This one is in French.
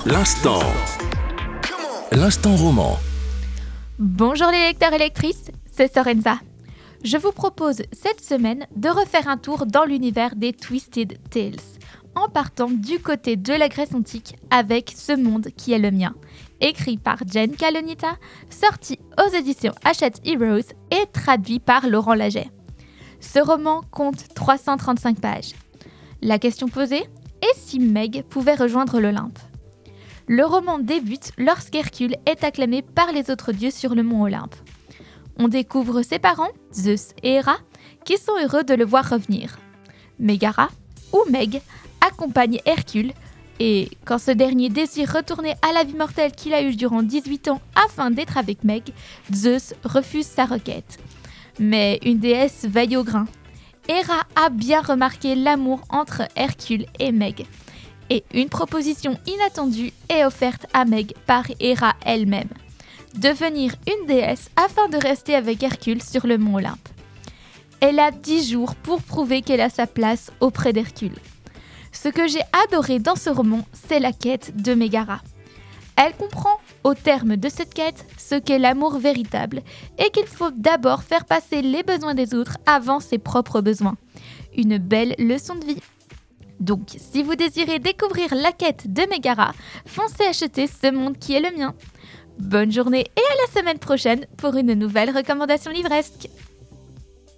L'instant. L'instant roman. Bonjour les lecteurs et lectrices, c'est Sorenza. Je vous propose cette semaine de refaire un tour dans l'univers des Twisted Tales, en partant du côté de la Grèce antique avec Ce monde qui est le mien, écrit par Jen Kalonita, sorti aux éditions Hachette Heroes et traduit par Laurent Laget. Ce roman compte 335 pages. La question posée, et si Meg pouvait rejoindre l'Olympe ? Le roman débute lorsqu'Hercule est acclamé par les autres dieux sur le mont Olympe. On découvre ses parents, Zeus et Héra, qui sont heureux de le voir revenir. Mégara, ou Meg, accompagne Hercule, et quand ce dernier désire retourner à la vie mortelle qu'il a eue durant 18 ans afin d'être avec Meg, Zeus refuse sa requête. Mais une déesse veille au grain. Héra a bien remarqué l'amour entre Hercule et Meg. Et une proposition inattendue est offerte à Meg par Héra elle-même. Devenir une déesse afin de rester avec Hercule sur le mont Olympe. Elle a 10 jours pour prouver qu'elle a sa place auprès d'Hercule. Ce que j'ai adoré dans ce roman, c'est la quête de Mégara. Elle comprend, au terme de cette quête, ce qu'est l'amour véritable et qu'il faut d'abord faire passer les besoins des autres avant ses propres besoins. Une belle leçon de vie. Donc, si vous désirez découvrir la quête de Mégara, foncez acheter Ce monde qui est le mien. Bonne journée et à la semaine prochaine pour une nouvelle recommandation livresque.